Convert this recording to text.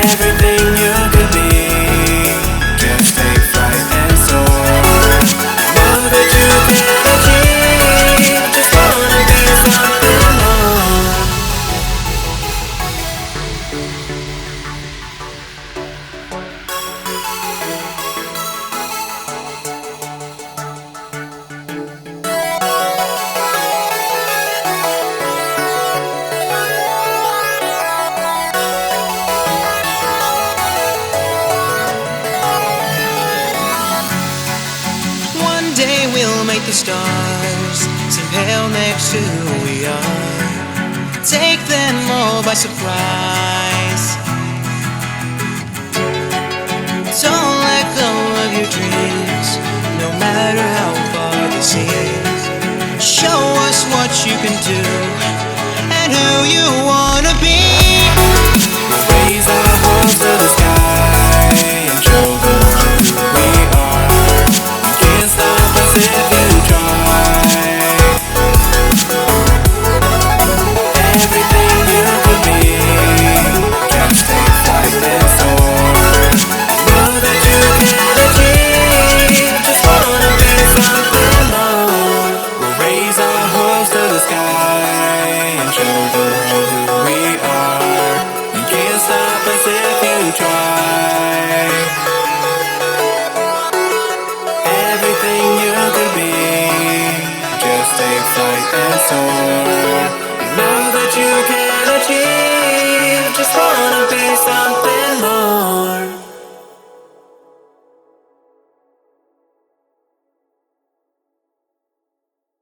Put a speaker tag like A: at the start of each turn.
A: everything you could be. Just take flight and soar. Know that you can achieve. Just wanna be something more.
B: One day we'll make the stars seem pale next to who we are. Take them all by surprise. Don't let go of your dreams, no matter how far they seem. Show us what you can do and who you wanna be.
A: Raise our arms to the sky and show the world who we are. You can't stop us if you try. Everything you could be. Just take flight and soar. Know that you can achieve. Just wanna be something more. We'll raise our arms to the sky and show the world who we are. You can't stop us if you try. Everything you could be. Just take flight and soar. Know that you can achieve. Just wanna be something more.